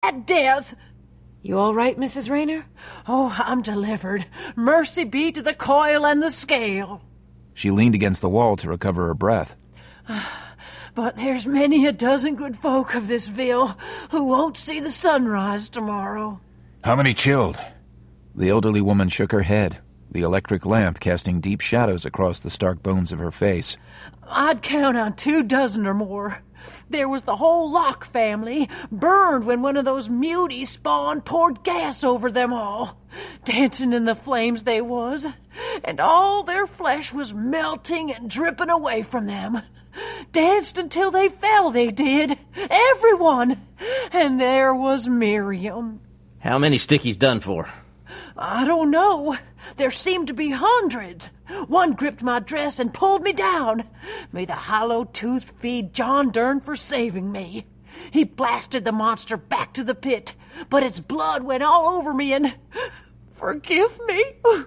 at death. You all right, Mrs. Rayner? Oh, I'm delivered. Mercy be to the coil and the scale. She leaned against the wall to recover her breath. But there's many a dozen good folk of this ville who won't see the sunrise tomorrow. How many chilled? The elderly woman shook her head, the electric lamp casting deep shadows across the stark bones of her face. I'd count on 24 or more. There was the whole Locke family, burned when one of those muties spawned poured gas over them all. Dancing in the flames they was, and all their flesh was melting and dripping away from them. Danced until they fell, they did. Everyone. And there was Miriam. How many stickies done for? I don't know. There seemed to be hundreds. One gripped my dress and pulled me down. May the hollow tooth feed John Dern for saving me. He blasted the monster back to the pit, but its blood went all over me and... Forgive me.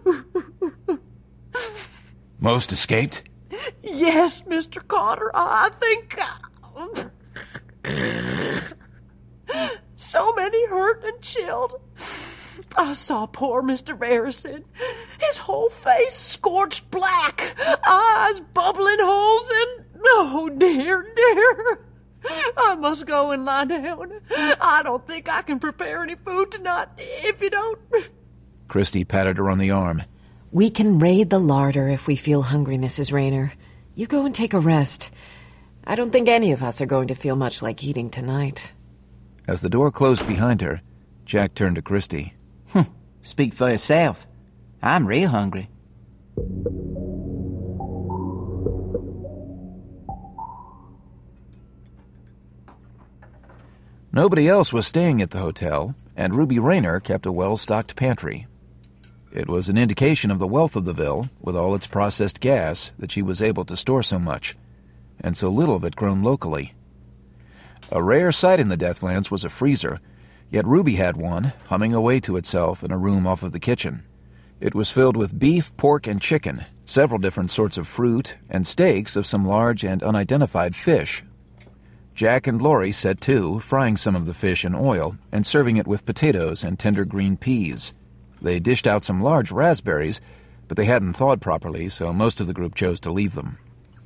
Most escaped? Yes, Mr. Carter, I think... So many hurt and chilled. I saw poor Mr. Harrison. His whole face scorched black, eyes bubbling holes, and... Oh, dear, dear. I must go and lie down. I don't think I can prepare any food tonight, if you don't... Christy patted her on the arm. We can raid the larder if we feel hungry, Mrs. Rayner. You go and take a rest. I don't think any of us are going to feel much like eating tonight. As the door closed behind her, Jack turned to Christy. Speak for yourself. I'm real hungry. Nobody else was staying at the hotel, and Ruby Rayner kept a well-stocked pantry. It was an indication of the wealth of the ville, with all its processed gas, that she was able to store so much, and so little of it grown locally. A rare sight in the Deathlands was a freezer, yet Ruby had one, humming away to itself in a room off of the kitchen. It was filled with beef, pork, and chicken, several different sorts of fruit, and steaks of some large and unidentified fish. Jack and Laurie set to, frying some of the fish in oil and serving it with potatoes and tender green peas. They dished out some large raspberries, but they hadn't thawed properly, so most of the group chose to leave them.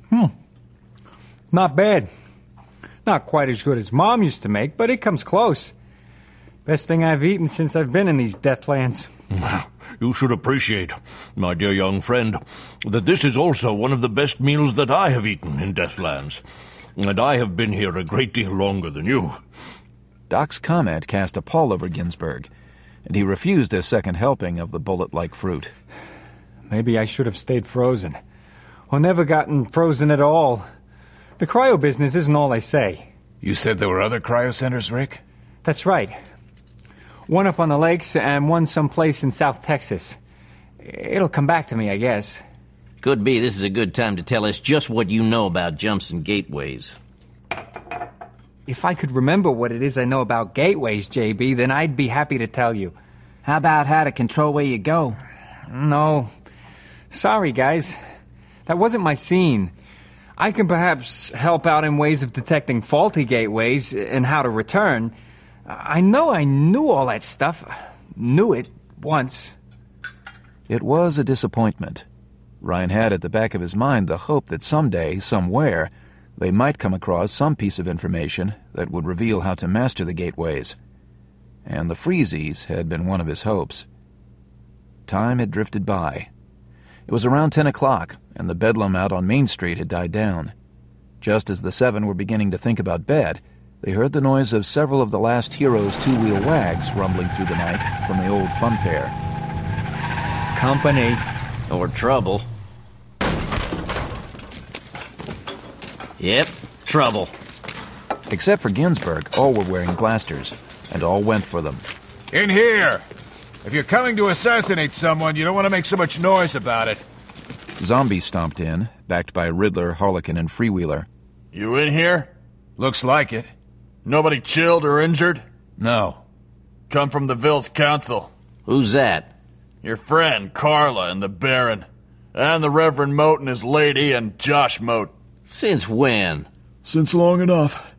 Not bad. Not quite as good as Mom used to make, but it comes close. Best thing I've eaten since I've been in these Deathlands. You should appreciate, my dear young friend, that this is also one of the best meals that I have eaten in Deathlands. And I have been here a great deal longer than you. Doc's comment cast a pall over Ginsberg, and he refused a second helping of the bullet-like fruit. Maybe I should have stayed frozen. Or never gotten frozen at all. The cryo business isn't all I say. You said there were other cryo centers, Rick? That's right. One up on the lakes and one someplace in South Texas. It'll come back to me, I guess. Could be this is a good time to tell us just what you know about jumps and gateways. If I could remember what it is I know about gateways, JB, then I'd be happy to tell you. How about how to control where you go? No. Sorry, guys. That wasn't my scene. I can perhaps help out in ways of detecting faulty gateways and how to return. I know I knew all that stuff. Knew it once. It was a disappointment. Ryan had at the back of his mind the hope that someday, somewhere, they might come across some piece of information that would reveal how to master the gateways. And the Freezies had been one of his hopes. Time had drifted by. It was around 10 o'clock, and the bedlam out on Main Street had died down. Just as the seven were beginning to think about bed, they heard the noise of several of the last heroes' two-wheel wags rumbling through the night from the old fun fair. Company. Or trouble. Yep, trouble. Except for Ginsberg, all were wearing blasters, and all went for them. In here! If you're coming to assassinate someone, you don't want to make so much noise about it. Zombies stomped in, backed by Riddler, Harlequin, and Freewheeler. You in here? Looks like it. Nobody chilled or injured? No. Come from the Ville's council. Who's that? Your friend, Carla, and the Baron. And the Reverend Moat and his lady, and Josh Moat. Since when? Since long enough.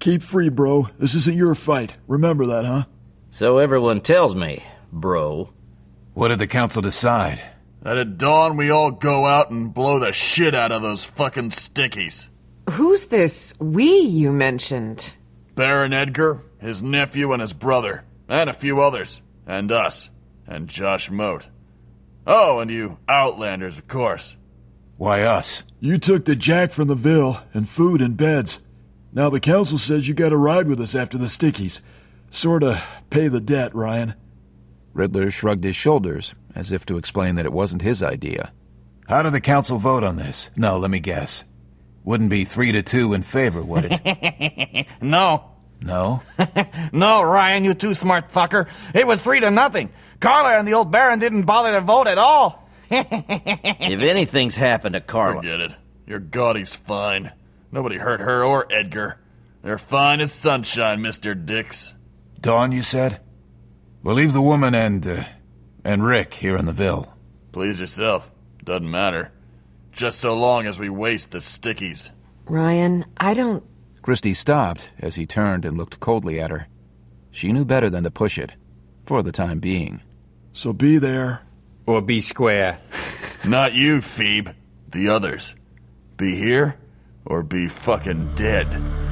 Keep free, bro. This isn't your fight. Remember that, huh? So everyone tells me, bro. What did the council decide? That at dawn we all go out and blow the shit out of those fucking stickies. Who's this we you mentioned? Baron Edgar, his nephew and his brother, and a few others, and us, and Josh Moat. Oh, and you Outlanders, of course. Why us? You took the jack from the Ville, and food and beds. Now the council says you gotta ride with us after the stickies. Sorta pay the debt, Ryan. Riddler shrugged his shoulders, as if to explain that it wasn't his idea. How did the council vote on this? No, let me guess. Wouldn't be 3-2 in favor, would it? No. No? No, Ryan, you too smart fucker. It was 3-0. Carla and the old Baron didn't bother to vote at all. If anything's happened to Carla... Forget it. Your Gaudie's fine. Nobody hurt her or Edgar. They're fine as sunshine, Mr. Dix. Dawn, you said? We'll leave the woman and Rick here in the Ville. Please yourself. Doesn't matter. Just so long as we waste the stickies. Ryan, I don't... Christie stopped as he turned and looked coldly at her. She knew better than to push it, for the time being. So be there. Or be square. Not you, Phoebe. The others. Be here, or be fucking dead.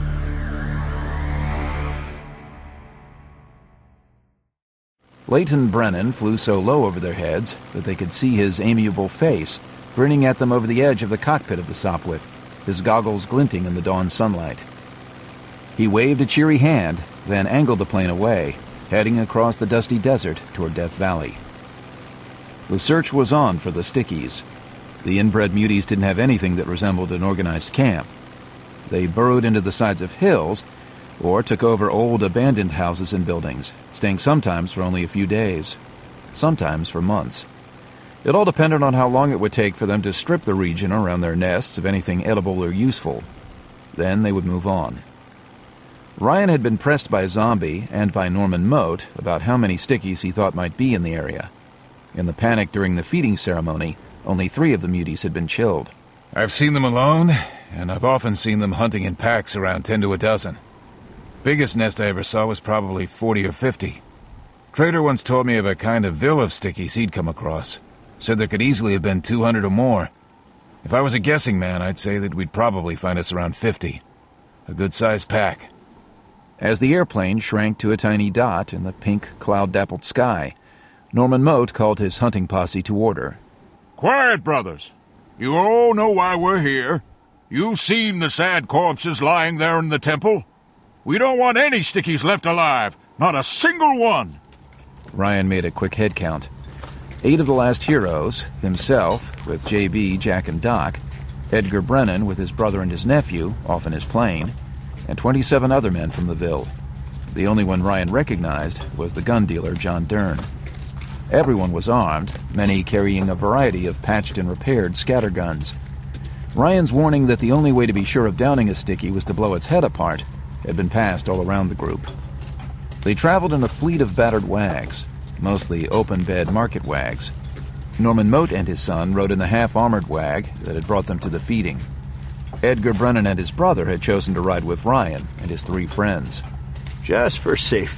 Leighton Brennan flew so low over their heads that they could see his amiable face, grinning at them over the edge of the cockpit of the Sopwith, his goggles glinting in the dawn sunlight. He waved a cheery hand, then angled the plane away, heading across the dusty desert toward Death Valley. The search was on for the stickies. The inbred muties didn't have anything that resembled an organized camp. They burrowed into the sides of hills, or took over old abandoned houses and buildings, staying sometimes for only a few days, sometimes for months. It all depended on how long it would take for them to strip the region around their nests of anything edible or useful. Then they would move on. Ryan had been pressed by Zombie and by Norman Moat about how many stickies he thought might be in the area. In the panic during the feeding ceremony, only 3 of the muties had been chilled. I've seen them alone, and I've often seen them hunting in packs around 10 to a dozen. Biggest nest I ever saw was probably 40 or 50. Trader once told me of a kind of ville of stickies he'd come across. Said there could easily have been 200 or more. If I was a guessing man, I'd say that we'd probably find us around 50. A good-sized pack. As the airplane shrank to a tiny dot in the pink, cloud-dappled sky, Norman Moat called his hunting posse to order. Quiet, brothers. You all know why we're here. You've seen the sad corpses lying there in the temple. We don't want any stickies left alive. Not a single one. Ryan made a quick head count. 8 of the last heroes, himself, with J.B., Jack, and Doc, Edgar Brennan with his brother and his nephew, off in his plane, and 27 other men from the Ville. The only one Ryan recognized was the gun dealer, John Dern. Everyone was armed, many carrying a variety of patched and repaired scatterguns. Ryan's warning that the only way to be sure of downing a sticky was to blow its head apart had been passed all around the group. They traveled in a fleet of battered wags, mostly open-bed market wags. Norman Moat and his son rode in the half-armored wag that had brought them to the feeding. Edgar Brennan and his brother had chosen to ride with Ryan and his 3 friends. Just for safety.